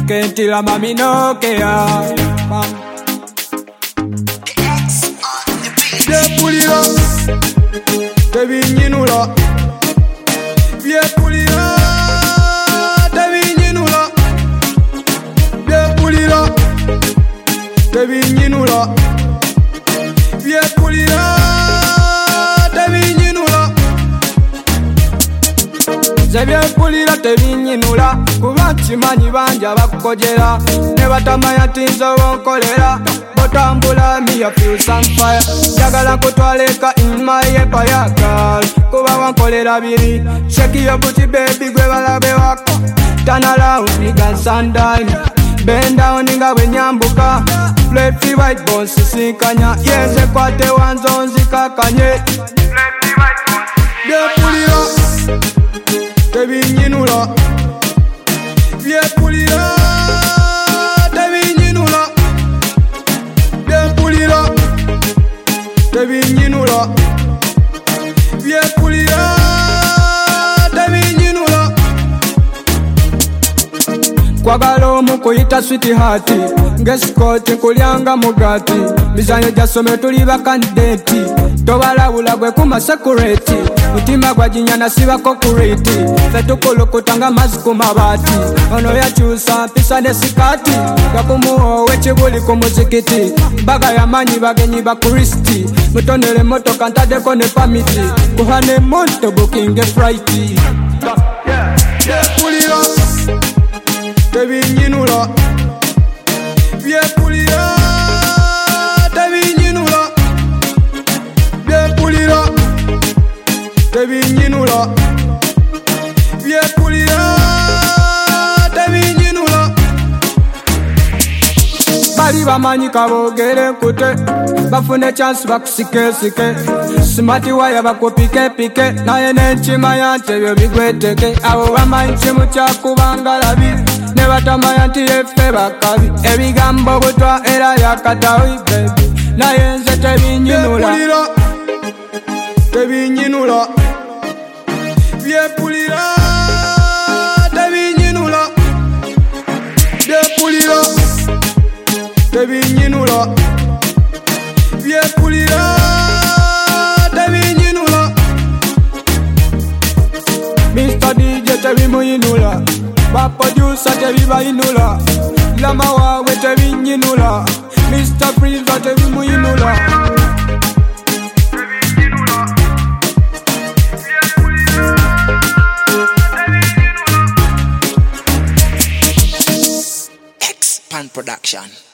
can't tell mami no care. Viens pulira, te vigninola. Viens pulira, te vigninola. Viens pulira, te vigninola. Viens pulira, te vigninola. Ze viens pulira te vigninola. Kuba kimanyi bangi abakukojera ne batamanya tinza bonkolera. Botambula me I feel some fire. Jagala kutwaleka in my empire girl. Kuba wankolera biri. Shake your booty baby gwe balabe wako. Turn around nigga sandal. Bend down nga wenyambuka. Play free white bones sisinkanya. Yenze kwate wanzo nzikakanye. Viens pulira, te vigninola. Viens pulira, te vigninola. Viens pulira, te vigninola. Viens pulira, te vigninola. Kwagala omukuyita sweetheart, ng'esikoti nkulyanga mugati. Mizanyo gyasome tuli bakandideti, tobalabula gwe kuma sekureti. Mutima gwajinyana siba kokureti, fe tukulukutanga mazzi ku mabaati. Ono yakyusa mpisa ne sikati, gakumuwa ekibuli ku muzikiti. Mbaga yamanyi bagenyi ba Kristi, mutonere motoka ntaddeko ne pamiti. Kuhane monto booking flight. Pulira, te vigninola. Viens pulira, te vigninola. Viens pulira, te vigninola. Viens pulira, te vigninola. Bali bamanyi kabogere nkute, bafune chance bakusikesike. Smart wire bakupike naye n'ekimanya nti ebyo bigweteke. Abo bamanyi kimu kyakubanga labi, ne batamanya nti effe bakabi. Ebigambo butwa era yakatawi baby, naye nze tebinyinula. Te vigninola. Viens pulira, te vigninola. Viens pulira, te vigninola. Viens pulira, te vigninola. Mr. DJ te bimuyinula, ba producer te bibayinula. Lama wawe te vigninola, Mr. Freezer te bimuyinula. Pan Production.